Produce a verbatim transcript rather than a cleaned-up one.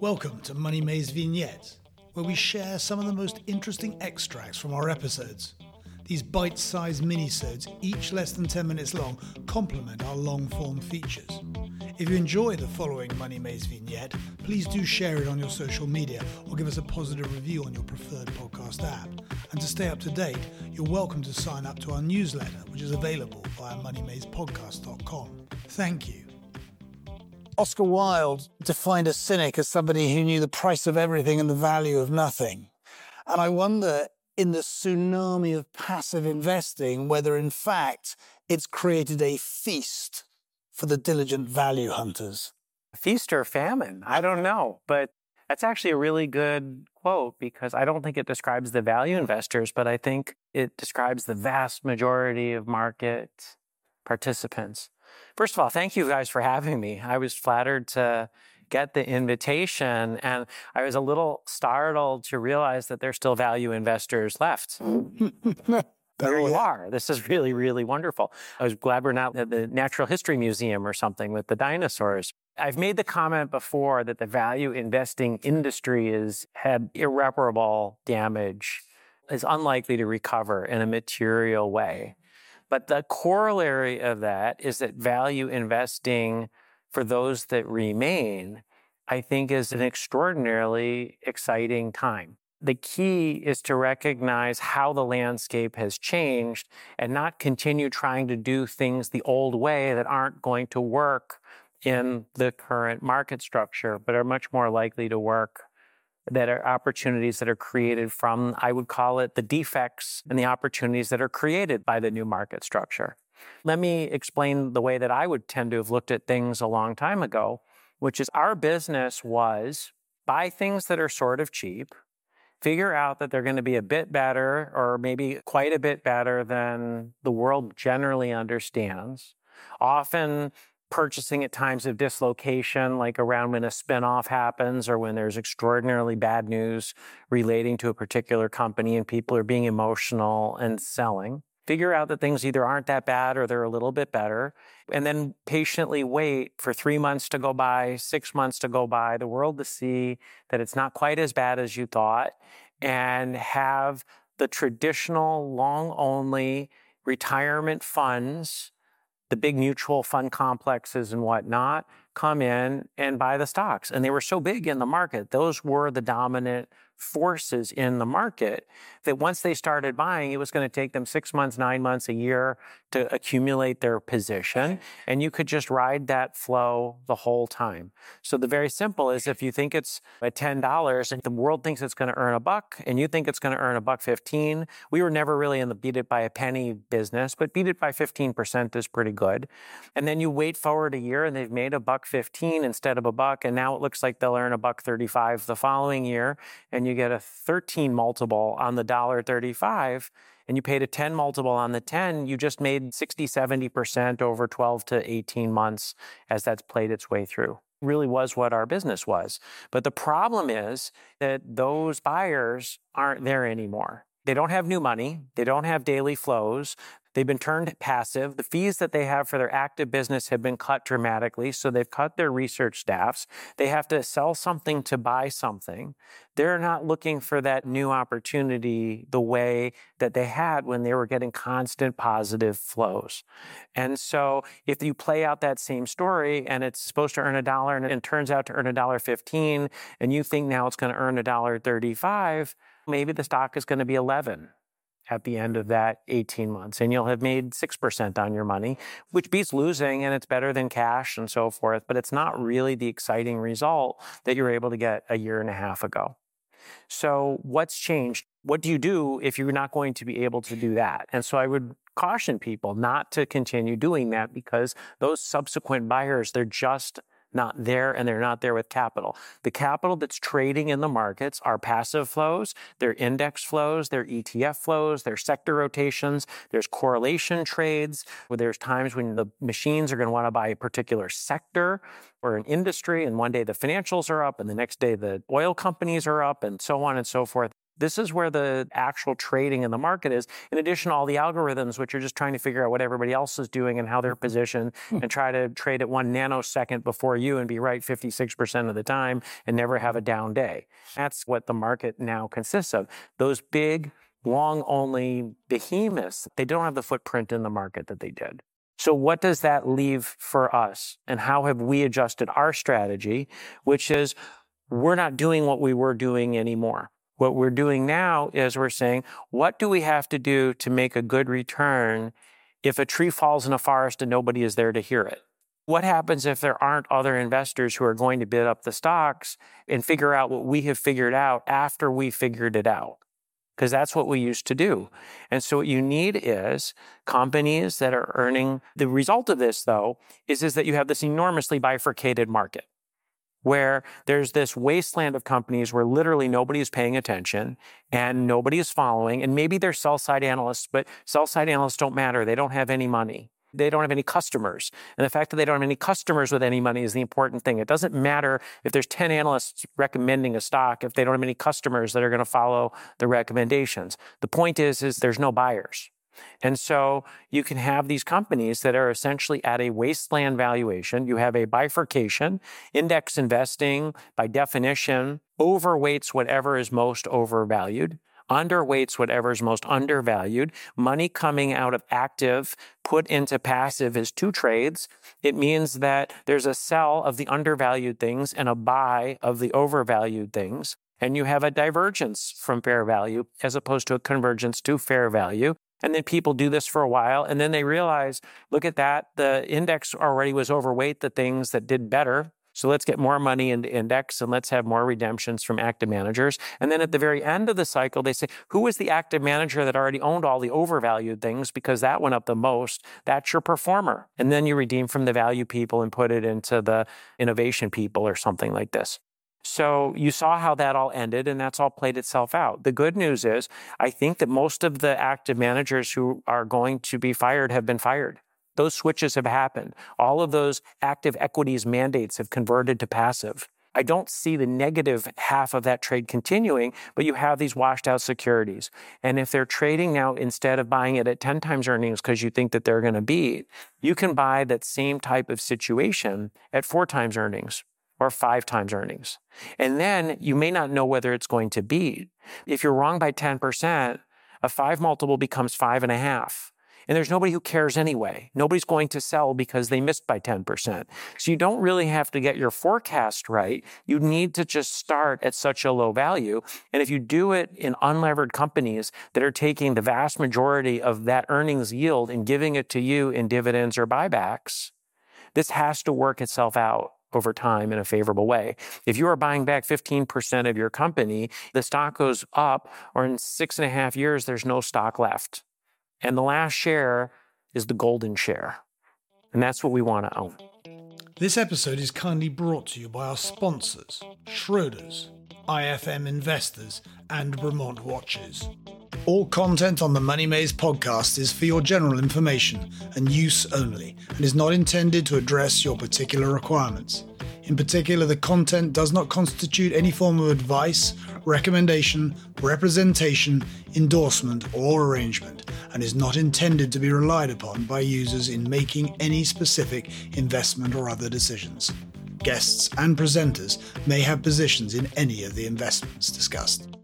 Welcome to Money Maze Vignettes, where we share some of the most interesting extracts from our episodes. These bite-sized minisodes, each less than ten minutes long, complement our long-form features. If you enjoy the following Money Maze Vignette, please do share it on your social media or give us a positive review on your preferred podcast app. And to stay up to date, you're welcome to sign up to our newsletter, which is available via money maze podcast dot com. Thank you. Oscar Wilde defined a cynic as somebody who knew the price of everything and the value of nothing. And I wonder, in the tsunami of passive investing, whether in fact it's created a feast for the diligent value hunters. Feast or famine? I don't know. But that's actually a really good quote because I don't think it describes the value investors, but I think it describes the vast majority of market participants. First of all, thank you guys for having me. I was flattered to get the invitation, and I was a little startled to realize that there's still value investors left. There you are. This is really, really wonderful. I was glad we're not at the Natural History Museum or something with the dinosaurs. I've made the comment before that the value investing industry has had irreparable damage, is unlikely to recover in a material way. But the corollary of that is that value investing for those that remain, I think, is an extraordinarily exciting time. The key is to recognize how the landscape has changed and not continue trying to do things the old way that aren't going to work in the current market structure, but are much more likely to work, that are opportunities that are created from, I would call it, the defects and the opportunities that are created by the new market structure. Let me explain the way that I would tend to have looked at things a long time ago, which is our business was buy things that are sort of cheap, figure out that they're going to be a bit better or maybe quite a bit better than the world generally understands, often purchasing at times of dislocation, like around when a spinoff happens or when there's extraordinarily bad news relating to a particular company and people are being emotional and selling. Figure out that things either aren't that bad or they're a little bit better, and then patiently wait for three months to go by, six months to go by, the world to see that it's not quite as bad as you thought, and have the traditional long-only retirement funds, the big mutual fund complexes and whatnot, come in and buy the stocks. And they were so big in the market. Those were the dominant forces in the market that once they started buying, it was going to take them six months, nine months, a year to accumulate their position. And you could just ride that flow the whole time. So the very simple is if you think it's at ten dollars and the world thinks it's going to earn a buck and you think it's going to earn a buck fifteen, we were never really in the beat it by a penny business, but beat it by fifteen percent is pretty good. And then you wait forward a year and they've made a buck fifteen instead of a buck. And now it looks like they'll earn a buck thirty-five the following year. And you get a thirteen multiple on the one dollar thirty-five, and you paid a ten multiple on the ten, you just made sixty, seventy percent over twelve to eighteen months as that's played its way through. Really was what our business was. But the problem is that those buyers aren't there anymore. They don't have new money. They don't have daily flows. They've been turned passive. The fees that they have for their active business have been cut dramatically, so they've cut their research staffs. They have to sell something to buy something. They're not looking for that new opportunity the way that they had when they were getting constant positive flows. And so if you play out that same story and it's supposed to earn a dollar and it turns out to earn a dollar fifteen, and you think now it's going to earn a dollar thirty-five, maybe the stock is going to be eleven at the end of that eighteen months, and you'll have made six percent on your money, which beats losing, and it's better than cash and so forth, but it's not really the exciting result that you were able to get a year and a half ago. So what's changed? What do you do if you're not going to be able to do that? And so I would caution people not to continue doing that because those subsequent buyers, they're just not there, and they're not there with capital. The capital that's trading in the markets are passive flows, they're index flows, they're E T F flows, they're sector rotations, there's correlation trades, where there's times when the machines are going to want to buy a particular sector or an industry, and one day the financials are up, and the next day the oil companies are up, and so on and so forth. This is where the actual trading in the market is, in addition to all the algorithms, which are just trying to figure out what everybody else is doing and how they're positioned and try to trade at one nanosecond before you and be right fifty-six percent of the time and never have a down day. That's what the market now consists of. Those big, long-only behemoths, they don't have the footprint in the market that they did. So what does that leave for us? And how have we adjusted our strategy, which is we're not doing what we were doing anymore. What we're doing now is we're saying, what do we have to do to make a good return if a tree falls in a forest and nobody is there to hear it? What happens if there aren't other investors who are going to bid up the stocks and figure out what we have figured out after we figured it out? Because that's what we used to do. And so what you need is companies that are earning. The result of this, though, is, is that you have this enormously bifurcated market, where there's this wasteland of companies where literally nobody is paying attention and nobody is following. And maybe they're sell-side analysts, but sell-side analysts don't matter. They don't have any money. They don't have any customers. And the fact that they don't have any customers with any money is the important thing. It doesn't matter if there's ten analysts recommending a stock if they don't have any customers that are going to follow the recommendations. The point is, is there's no buyers. And so you can have these companies that are essentially at a wasteland valuation. You have a bifurcation. Index investing, by definition, overweights whatever is most overvalued, underweights whatever is most undervalued. Money coming out of active put into passive is two trades. It means that there's a sell of the undervalued things and a buy of the overvalued things. And you have a divergence from fair value as opposed to a convergence to fair value. And then people do this for a while, and then they realize, look at that, the index already was overweight the things that did better. So let's get more money into index and let's have more redemptions from active managers. And then at the very end of the cycle, they say, who was the active manager that already owned all the overvalued things because that went up the most? That's your performer. And then you redeem from the value people and put it into the innovation people or something like this. So you saw how that all ended, and that's all played itself out. The good news is, I think that most of the active managers who are going to be fired have been fired. Those switches have happened. All of those active equities mandates have converted to passive. I don't see the negative half of that trade continuing, but you have these washed out securities. And if they're trading now, instead of buying it at ten times earnings because you think that they're going to beat, you can buy that same type of situation at four times earnings or five times earnings. And then you may not know whether it's going to beat. If you're wrong by ten percent, a five multiple becomes five and a half. And there's nobody who cares anyway. Nobody's going to sell because they missed by ten percent. So you don't really have to get your forecast right. You need to just start at such a low value. And if you do it in unlevered companies that are taking the vast majority of that earnings yield and giving it to you in dividends or buybacks, this has to work itself out over time in a favorable way. If you are buying back fifteen percent of your company, the stock goes up, or in six and a half years, there's no stock left. And the last share is the golden share. And that's what we want to own. This episode is kindly brought to you by our sponsors, Schroders, I F M Investors, and Vermont Watches. All content on the Money Maze podcast is for your general information and use only, and is not intended to address your particular requirements. In particular, the content does not constitute any form of advice, recommendation, representation, endorsement, or arrangement, and is not intended to be relied upon by users in making any specific investment or other decisions. Guests and presenters may have positions in any of the investments discussed.